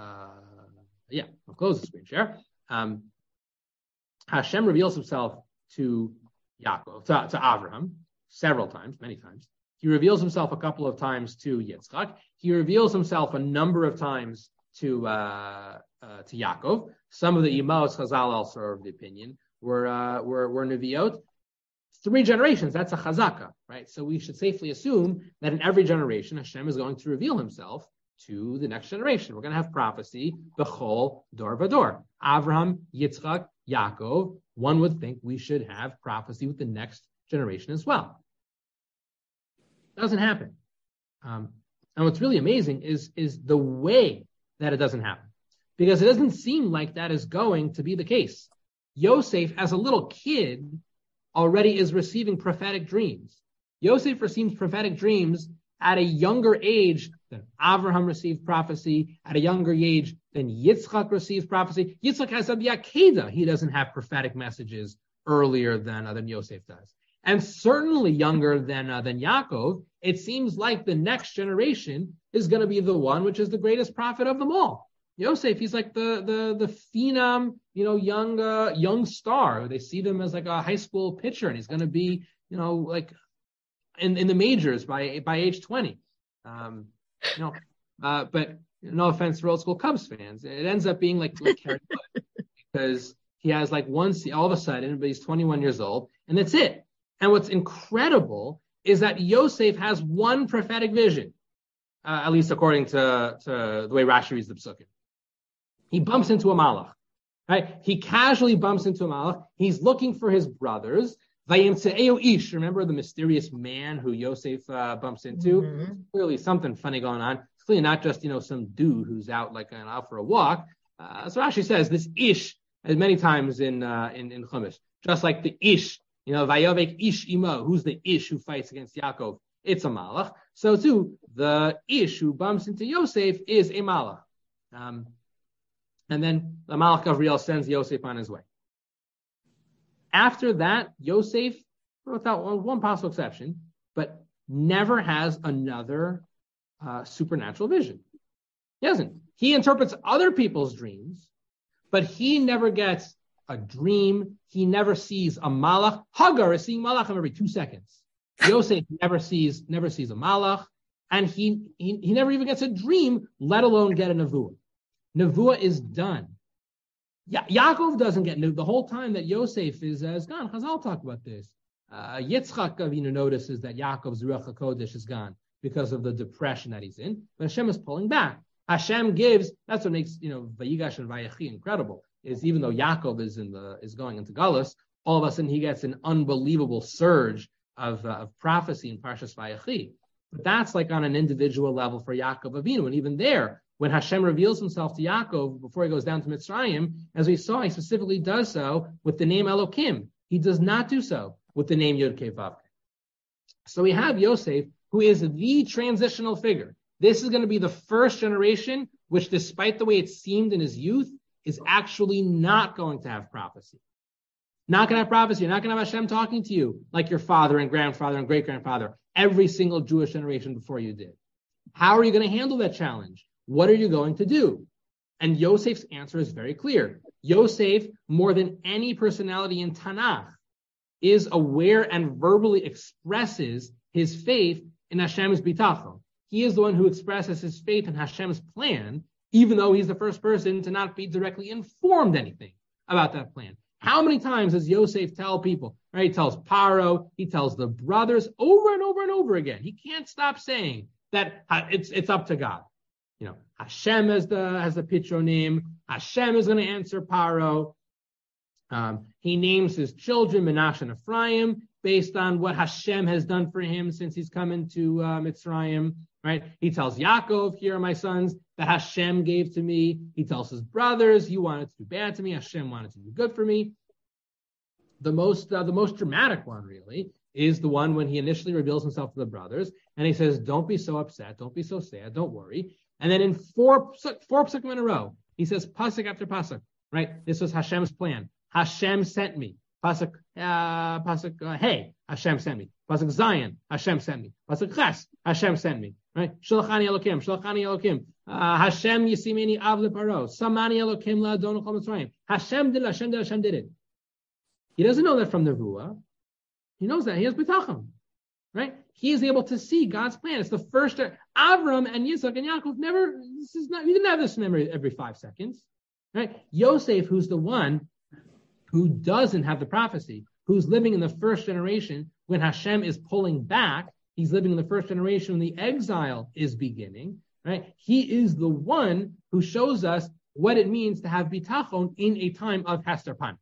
close the screen share. Hashem reveals himself to Yaakov, to Avraham, several times, many times. He reveals himself a couple of times to Yitzchak. He reveals himself a number of times to Yaakov. Some of the Imaos Chazal also are of the opinion were Neviot. 3 generations, that's a chazaka, right? So we should safely assume that in every generation, Hashem is going to reveal himself to the next generation. We're going to have prophecy, b'chol dor v'dor. Avraham, Yitzchak, Yaakov. One would think we should have prophecy with the next generation as well. Doesn't happen. And what's really amazing is the way that it doesn't happen. Because it doesn't seem like that is going to be the case. Yosef, as a little kid, already is receiving prophetic dreams. Yosef receives prophetic dreams at a younger age than Avraham received prophecy, at a younger age than Yitzchak receives prophecy. Yitzchak has a Yakedah. He doesn't have prophetic messages earlier than Yosef does. And certainly younger than Yaakov. It seems like the next generation is going to be the one which is the greatest prophet of them all. Yosef, he's like the phenom, young star. They see them as like a high school pitcher, and he's going to be, like in the majors by age 20. But no offense to old school Cubs fans, it ends up being like Harry Potter because he has like one all of a sudden, but he's 21 years old, and that's it. And what's incredible is that Yosef has one prophetic vision, at least according to the way Rashi reads the Psukim. He bumps into a malach, right? He casually bumps into a malach. He's looking for his brothers. Ish, remember the mysterious man who Yosef bumps into? Mm-hmm. Clearly something funny going on. It's clearly not just, some dude who's out out for a walk. So Rashi says this Ish, as many times in Chumash, just like the Ish, Vayovek Ish Imo, who's the Ish who fights against Yaakov? It's a malach. So too, the Ish who bumps into Yosef is a malach. And then the Malach Gavriel sends Yosef on his way. After that, Yosef, without one possible exception, but never has another supernatural vision. He doesn't. He interprets other people's dreams, but he never gets a dream. He never sees a malach. Hagar is seeing malachim every 2 seconds. Yosef never sees a malach, and he never even gets a dream, let alone get a nevuah. Nevuah is done. Yaakov doesn't get the whole time that Yosef is gone. Chazal talk about this. Yitzchak Avinu notices that Yaakov's Ruach HaKodesh is gone because of the depression that he's in. But Hashem is pulling back. Hashem gives. That's what makes Vayigash and Vayechi incredible. Is even though Yaakov is going into Galus, all of a sudden he gets an unbelievable surge of prophecy in Parshas Vayechi. But that's like on an individual level for Yaakov Avinu, and even there, when Hashem reveals himself to Yaakov before he goes down to Mitzrayim, as we saw, he specifically does so with the name Elokim. He does not do so with the name Yud-Kei Vav. So we have Yosef, who is the transitional figure. This is going to be the first generation, which despite the way it seemed in his youth, is actually not going to have prophecy. Not going to have prophecy. You're not going to have Hashem talking to you like your father and grandfather and great-grandfather, every single Jewish generation before you did. How are you going to handle that challenge? What are you going to do? And Yosef's answer is very clear. Yosef, more than any personality in Tanakh, is aware and verbally expresses his faith in Hashem's bitachon. He is the one who expresses his faith in Hashem's plan, even though he's the first person to not be directly informed anything about that plan. How many times does Yosef tell people? Right? He tells Paro, he tells the brothers over and over and over again. He can't stop saying that it's up to God. You know, Hashem has the Pitronim. Hashem is going to answer Paro. He names his children Menashe and Ephraim based on what Hashem has done for him since he's come into Mitzrayim. Right? He tells Yaakov, "Here are my sons that Hashem gave to me." He tells his brothers, "You wanted to do bad to me. Hashem wanted to do good for me." The most dramatic one, really, is the one when he initially reveals himself to the brothers, and he says, "Don't be so upset. Don't be so sad. Don't worry." And then in four psukim in a row, he says pasuk after pasuk. Right? This was Hashem's plan. Hashem sent me. Pasuk Hey, Hashem sent me. Pasuk Zion, Hashem sent me. Pasuk Ches, Hashem sent me. Right? Shalachani Elokim. Hashem yisimeni av leparo. Samani Elokim la'adon chol Mitzrayim. Hashem did it. He doesn't know that from the Nevuah. He knows that. He has bitachon. Right? He is able to see God's plan. It's the first. Avram and Yitzchak and Yaakov you didn't have this memory every 5 seconds. Right? Yosef, who's the one who doesn't have the prophecy, who's living in the first generation when Hashem is pulling back, he's living in the first generation when the exile is beginning, right? He is the one who shows us what it means to have bitachon in a time of Hester Pan.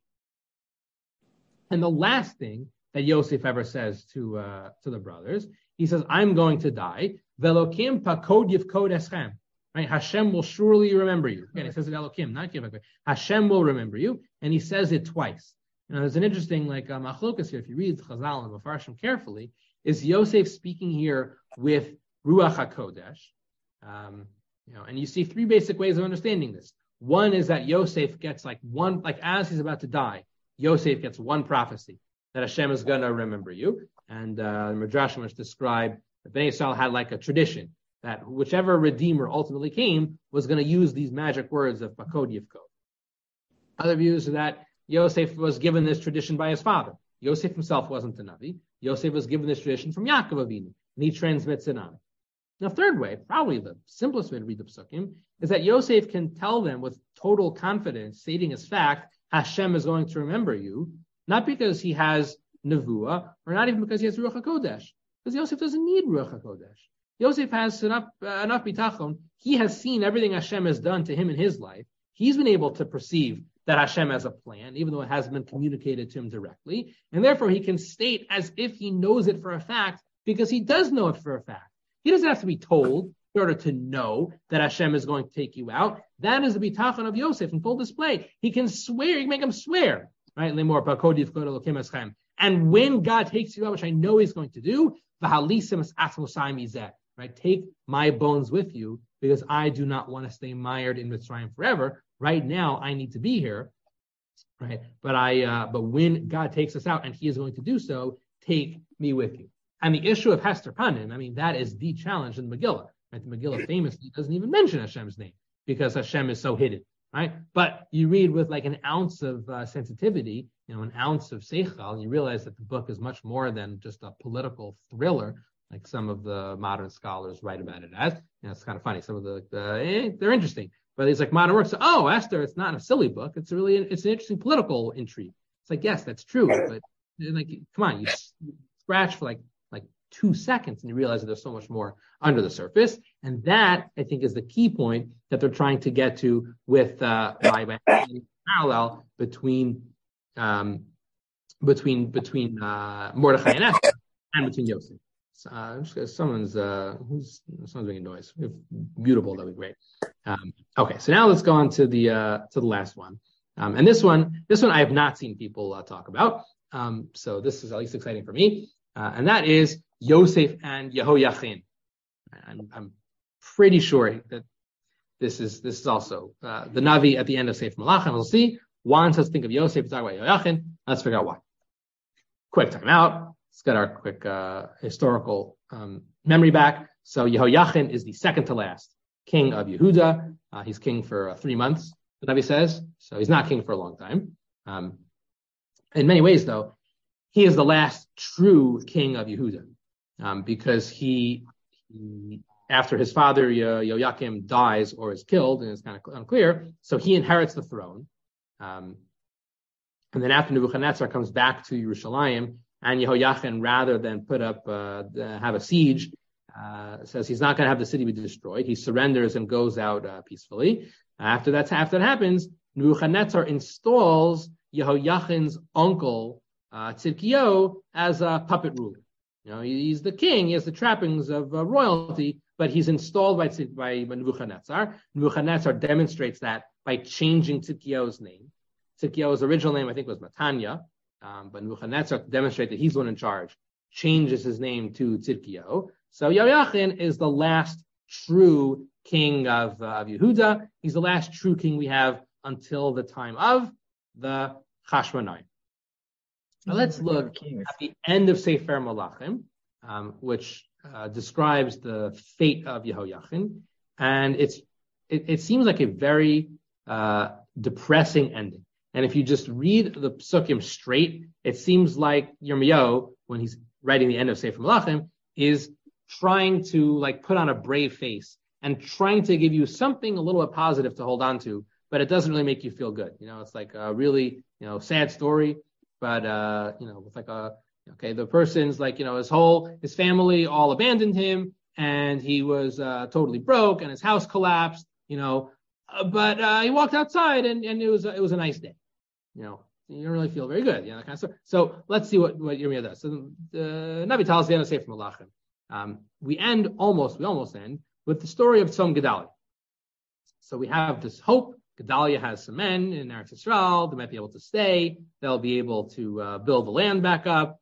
And the last thing that Yosef ever says to the brothers, he says, "I'm going to die. Velokim pakod yivkod eschem." Right? Hashem will surely remember you. Again, he says it Elokim, not Yivkod. Hashem will remember you, and he says it twice. Now, there's an interesting machlokas here. If you read Chazal and Mefarshim carefully, is Yosef speaking here with Ruach HaKodesh? And you see 3 basic ways of understanding this. One is that Yosef gets as he's about to die, Yosef gets one prophecy that Hashem is going to remember you. And the Midrashim describe that Bnei Yisrael had like a tradition that whichever Redeemer ultimately came was going to use these magic words of Pakod Yivkod. Other views are that Yosef was given this tradition by his father. Yosef himself wasn't a Navi. Yosef was given this tradition from Yaakov Avinu, and he transmits it on. Now, third way, probably the simplest way to read the Psukim, is that Yosef can tell them with total confidence, stating as fact, Hashem is going to remember you, not because he has Nevuah, or not even because he has Ruach HaKodesh, because Yosef doesn't need Ruach HaKodesh. Yosef has enough bitachon. He has seen everything Hashem has done to him in his life. He's been able to perceive that Hashem has a plan, even though it hasn't been communicated to him directly. And therefore, he can state as if he knows it for a fact, because he does know it for a fact. He doesn't have to be told in order to know that Hashem is going to take you out. That is the bitachon of Yosef in full display. He can swear, he can make him swear. Right? And when God takes you out, which I know he's going to do, right? Take my bones with you, because I do not want to stay mired in Mitzrayim forever. Right now, I need to be here, right? But when God takes us out, and he is going to do so, take me with you. And the issue of Hester Panim, that is the challenge in the Megillah. Right? The Megillah famously doesn't even mention Hashem's name, because Hashem is so hidden, right? But you read with like an ounce of sensitivity, an ounce of seichel, and you realize that the book is much more than just a political thriller, like some of the modern scholars write about it as. It's kind of funny. Some of they're interesting, but it's like modern works. Oh, Esther, it's not a silly book. It's an interesting political intrigue. It's like, yes, that's true, but like, come on, you scratch for like 2 seconds and you realize that there's so much more under the surface. And that, I think, is the key point that they're trying to get to with my parallel between Mordechai and Esther, and between Yosef. Someone's making noise. If mutable, that'd be great. Okay, so now let's go on to the last one. And this one I have not seen people talk about. So this is at least exciting for me. And that is Yosef and Yehoyachin. I'm pretty sure that this is also the Navi at the end of Sefer Malachim. We'll see. Wants us to think of Yosef to talk about Yehoyachin. Let's figure out why. Quick time out. Let's get our quick historical memory back. So Yehoyachin is the second to last king of Yehuda. He's king for 3 months, the Navi says. So he's not king for a long time. In many ways, though, he is the last true king of Yehuda because he after his father Yehoiakim dies or is killed, and it's kind of unclear, so he inherits the throne. And then after Nebuchadnezzar comes back to Yerushalayim, and Yehoiachin, rather than put up have a siege, says he's not going to have the city be destroyed. He surrenders and goes out peacefully. After that happens, Nebuchadnezzar installs Yehoiachin's uncle Tzidkiyahu as a puppet ruler. He's the king. He has the trappings of royalty, but he's installed by Nebuchadnezzar. Nebuchadnezzar demonstrates that by changing Tzidkiyahu's name. Tzidkiyahu's original name, I think, was Matanya, but Nebuchadnezzar demonstrates that he's the one in charge, changes his name to Tzidkiyahu. So Yehoiachin is the last true king of Yehuda. He's the last true king we have until the time of the Chashmonaim. Now let's look at the end of Sefer Malachim, which describes the fate of Yehoiachin, and it seems like a very depressing ending. And if you just read the Psukim straight, it seems like Yirmiyahu, when he's writing the end of Sefer Malachim, is trying to put on a brave face and trying to give you something a little bit positive to hold on to, but it doesn't really make you feel good. It's like a really sad story. But the person's his family all abandoned him, and he was totally broke, and his house collapsed. But he walked outside, and it was a nice day. You don't really feel very good. That kind of stuff. So let's see what Yirmiyah does. So the Navi tells us the end of Sefer Malachim. We almost end with the story of Tzom Gedalia. So we have this hope. Gedalia has some men in Eretz Yisrael. They might be able to stay. They'll be able to build the land back up.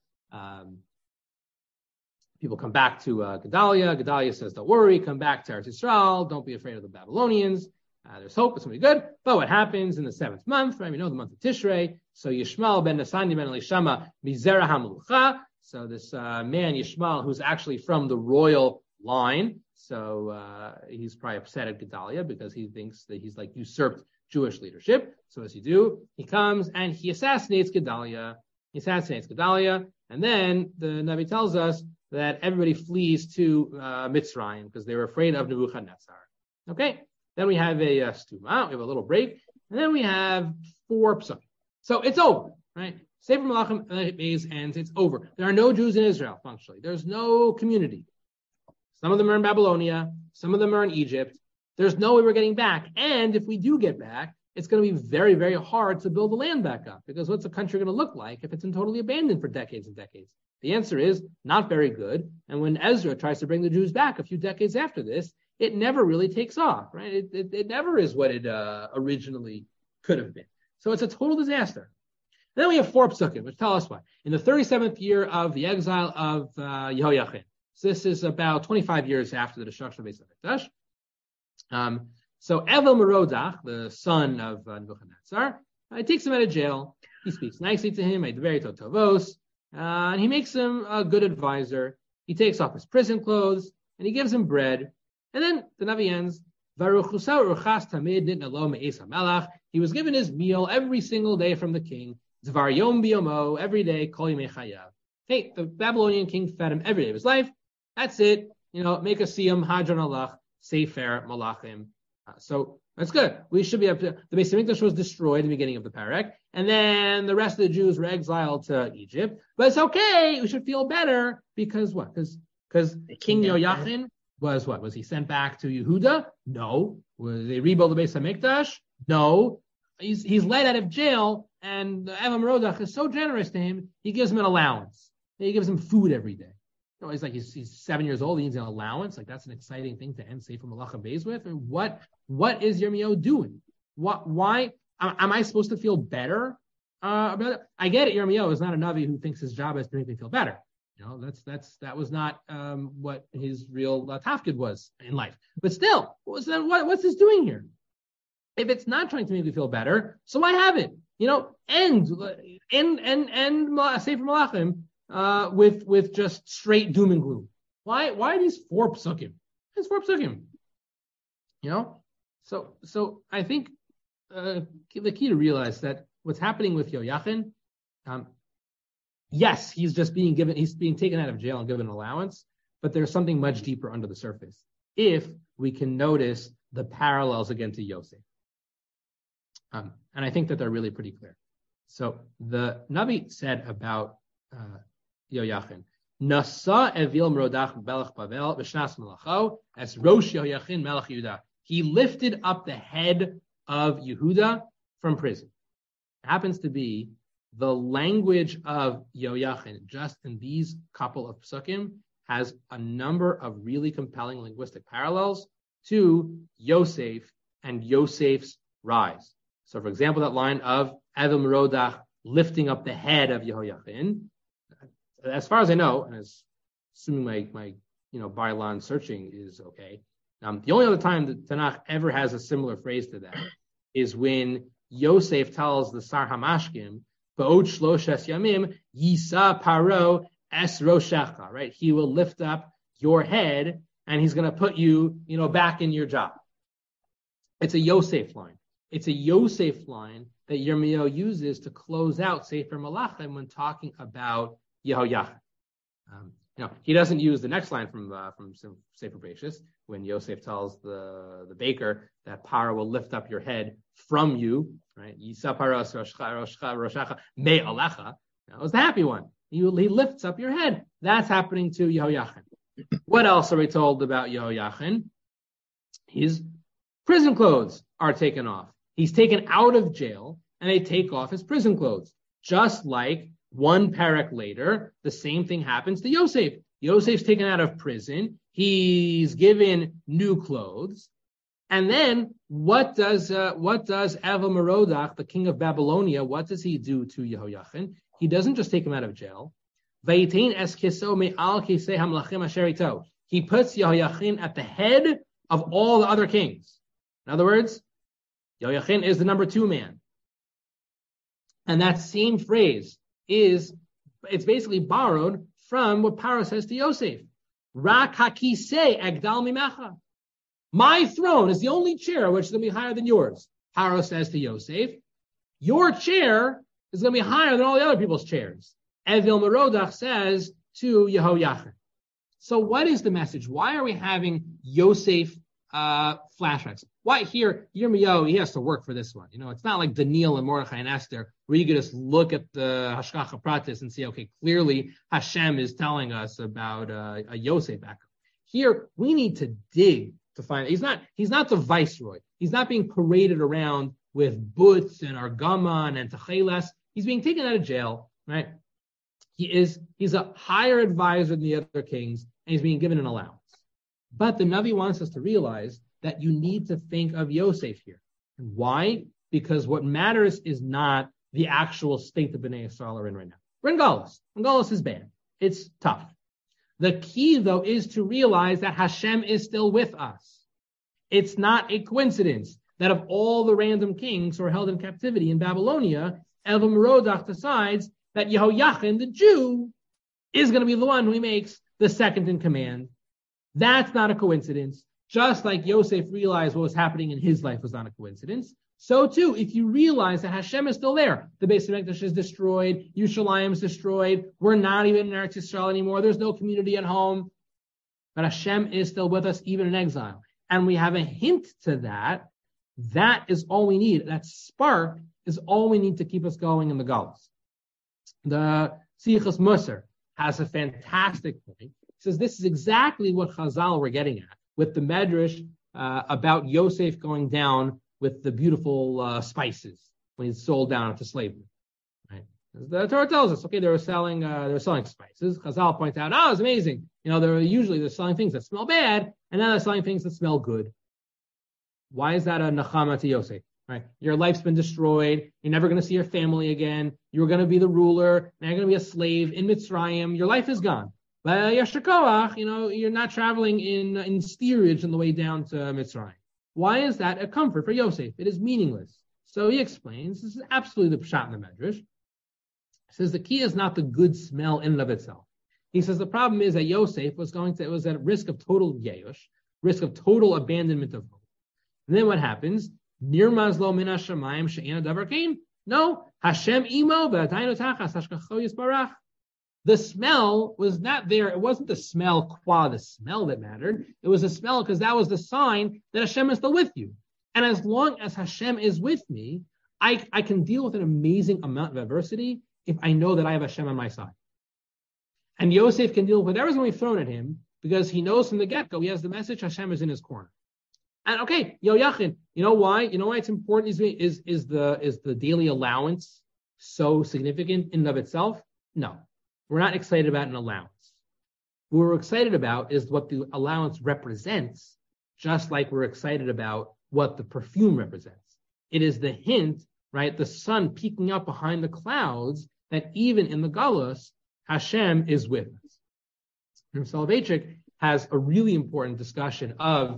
People come back to Gedalia. Gedalia says, "Don't worry, come back to Eretz Yisrael. Don't be afraid of the Babylonians. There's hope. It's going to be good." But what happens in the 7th month, right? We know the month of Tishrei. So Yishmael ben Nasani ben Elishama mizera hamelucha. So this man Yishmael, who's actually from the royal line. So he's probably upset at Gedalia because he thinks that he's usurped Jewish leadership. So as you do, he comes and he assassinates Gedalia. And then the Navi tells us that everybody flees to Mitzrayim because they were afraid of Nebuchadnezzar. Okay, then we have a stuma, we have a little break, and then we have 4 psukim. So it's over, right? Sefer Malachim ends, it's over. There are no Jews in Israel, functionally. There's no community. Some of them are in Babylonia. Some of them are in Egypt. There's no way we're getting back. And if we do get back, it's going to be very, very hard to build the land back up, because what's the country going to look like if it's been totally abandoned for decades and decades? The answer is not very good. And when Ezra tries to bring the Jews back a few decades after this, it never really takes off, right? It never is what it originally could have been. So it's a total disaster. And then we have 4 psukim, which tell us why. In the 37th year of the exile of Yehoiachin, so this is about 25 years after the destruction of Beis HaMikdash. So Evel Merodach, the son of Nebuchadnezzar, takes him out of jail. He speaks nicely to him, and he makes him a good advisor. He takes off his prison clothes, and he gives him bread. And then the Navi ends, he was given his meal every single day from the king. Zvar yom biyomo, every day, kol yimei chayav. Hey, the Babylonian king fed him every day of his life. That's it. Make a siyum, hadron alach, sefer malachim. So that's good. We should be up to, the Beis HaMikdash was destroyed in the beginning of the parak, and then the rest of the Jews were exiled to Egypt. But it's okay. We should feel better because what? Because King Yehoiachin was what? Was he sent back to Yehuda? No. Was they rebuild the Beis HaMikdash? No. He's let out of jail, and Evel Merodach is so generous to him, he gives him an allowance. He gives him food every day. He's like he's 7 years old. He needs an allowance. Like that's an exciting thing to end Sefer Malacha Beis with. And what is Yirmiyahu doing? Why am I supposed to feel better about it? I get it. Yirmiyahu is not a Navi who thinks his job is to make me feel better. That was not what his real tafkid was in life. But still, what's this doing here? If it's not trying to make me feel better, so why have it? End Sefer Malachim with just straight doom and gloom. Why are these 4 psukim? It's 4 psukim. So I think the key to realize that what's happening with Yoyachin, yes, he's being taken out of jail and given an allowance, but there's something much deeper under the surface. If we can notice the parallels again to Yosef. And I think that they're really pretty clear. So the Navi said about Yoyachin, Nasa evil merodach belach Bavel v'shnas malacho as Rosh Yoyachin melech Yehuda. He lifted up the head of Yehuda from prison. It happens to be the language of Yoyachin, just in these couple of psukim, has a number of really compelling linguistic parallels to Yosef and Yosef's rise. So, for example, that line of Evil Merodach lifting up the head of Yehoiachin, as far as I know, and as assuming my byline searching is okay, the only other time that Tanakh ever has a similar phrase to that is when Yosef tells the Sar Hamashkim, Ba'od shloshes yamim yisa paro es roshecha, right? He will lift up your head and he's going to put you, back in your job. It's a Yosef line. It's a Yosef line that Yirmiyahu uses to close out Sefer Malachim when talking about Yehoiachin. He doesn't use the next line from Sefer Bereshis when Yosef tells the baker that Paro will lift up your head from you, right? Yisa Paro roshecha me alecha. That was the happy one. He lifts up your head. That's happening to Yehoiachin. What else are we told about Yehoiachin? His prison clothes are taken off. He's taken out of jail, and they take off his prison clothes. Just like one parak later, the same thing happens to Yosef. Yosef's taken out of prison. He's given new clothes. And then what does Evil Merodach, the king of Babylonia, what does he do to Yehoiachin? He doesn't just take him out of jail. He puts Yehoiachin at the head of all the other kings. In other words, Yehoiachin is the number 2 man. And that same phrase it's basically borrowed from what Paro says to Yosef. Rak hakisei agdal mimecha. My throne is the only chair which is going to be higher than yours. Paro says to Yosef, your chair is going to be higher than all the other people's chairs. Evil Merodach says to Yehoiachin. So what is the message? Why are we having Yosef flashbacks? Why here, Yirmiyahu, he has to work for this one. It's not like Daniel and Mordechai and Esther, where you can just look at the Hashgacha Pratis and see, okay, clearly Hashem is telling us about a Yosef background. Here, we need to dig to find. He's not the viceroy. He's not being paraded around with boots and argaman and techeles. He's being taken out of jail, right? He's a higher advisor than the other kings, and he's being given an allowance. But the Navi wants us to realize that you need to think of Yosef here. And why? Because what matters is not the actual state that Bnei Yisrael are in right now. We're in Galus. And Galus is bad. It's tough. The key, though, is to realize that Hashem is still with us. It's not a coincidence that of all the random kings who are held in captivity in Babylonia, Evil Merodach decides that Yehoiachin, the Jew, is going to be the one who makes the second in command. That's not a coincidence. Just like Yosef realized what was happening in his life was not a coincidence, so too, if you realize that Hashem is still there, the Beis Hamikdash is destroyed, Yerushalayim is destroyed, we're not even in Eretz Yisrael anymore, there's no community at home, but Hashem is still with us even in exile. And we have a hint to that. That is all we need. That spark is all we need to keep us going in the Galus. The Sichos Musar has a fantastic point. He says this is exactly what Chazal were getting at with the Medrash about Yosef going down with the beautiful spices when he's sold down into slavery. Right? The Torah tells us, okay, they were selling spices. Chazal point out, oh, it's amazing. They're selling things that smell bad, and now they're selling things that smell good. Why is that a nachama to Yosef? Right? Your life's been destroyed. You're never going to see your family again. You're going to be the ruler. Now you're going to be a slave in Mitzrayim. Your life is gone. But Yashikoach, you're not traveling in steerage on the way down to Mitzrayim. Why is that a comfort for Yosef? It is meaningless. So he explains, this is absolutely the pshat in the Medrash. He says the key is not the good smell in and of itself. He says the problem is that Yosef was at risk of total yeush, risk of total abandonment of hope. And then what happens? Nirmazlo min hashamayim she'ena davar kain. No, Hashem imo v'ataynu tachas hashgacho yisbarach. The smell was not there. It wasn't the smell the smell that mattered. It was the smell because that was the sign that Hashem is still with you. And as long as Hashem is with me, I can deal with an amazing amount of adversity if I know that I have Hashem on my side. And Yosef can deal with whatever's going to be thrown at him because he knows from the get-go, he has the message, Hashem is in his corner. And okay, Yoyachin, you know why? You know why it's important is the daily allowance so significant in and of itself? No. We're not excited about an allowance. What we're excited about is what the allowance represents, just like we're excited about what the perfume represents. It is the hint, right? The sun peeking up behind the clouds that even in the Galus, Hashem is with us. And Soloveitchik has a really important discussion of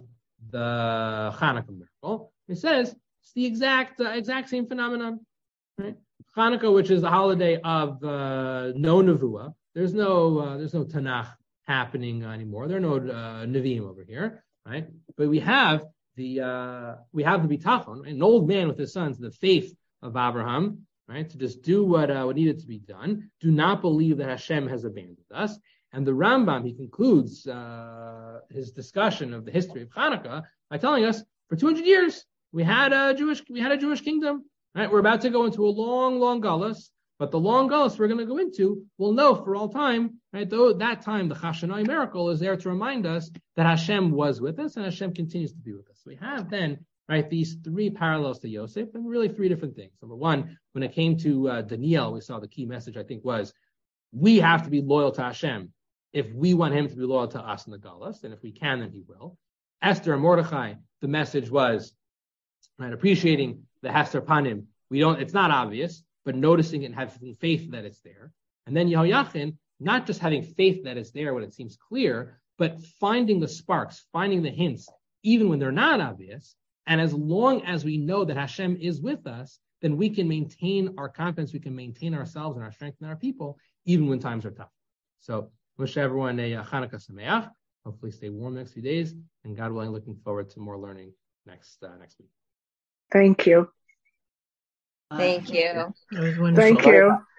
the Hanukkah miracle. It says it's the exact same phenomenon, right? Hanukkah, which is the holiday of no Nevuah. There's no Tanakh happening anymore. There are no Nevi'im over here, right? But we have the bitachon, right? An old man with his sons, the faith of Abraham, right? To just do what needed to be done. Do not believe that Hashem has abandoned us. And the Rambam, he concludes his discussion of the history of Hanukkah by telling us for 200 years we had a Jewish kingdom. Right, we're about to go into a long, long galus, but the long galus we're going to go into, we'll know for all time, right? Though that time, the Chashanai miracle is there to remind us that Hashem was with us and Hashem continues to be with us. So we have then, right, these three parallels to Yosef and really three different things. Number one, when it came to Daniel, we saw the key message, I think, was we have to be loyal to Hashem if we want him to be loyal to us in the galus, and if we can, then he will. Esther and Mordechai, the message was, right, appreciating the Hester Panim, it's not obvious, but noticing it and having faith that it's there. And then Yehoiachin, not just having faith that it's there when it seems clear, but finding the sparks, finding the hints, even when they're not obvious. And as long as we know that Hashem is with us, then we can maintain our confidence, we can maintain ourselves and our strength and our people, even when times are tough. So, wish everyone a Chanukah Sameach. Hopefully stay warm the next few days, and God willing, looking forward to more learning next week. Thank you. Thank you. It was wonderful. Thank you.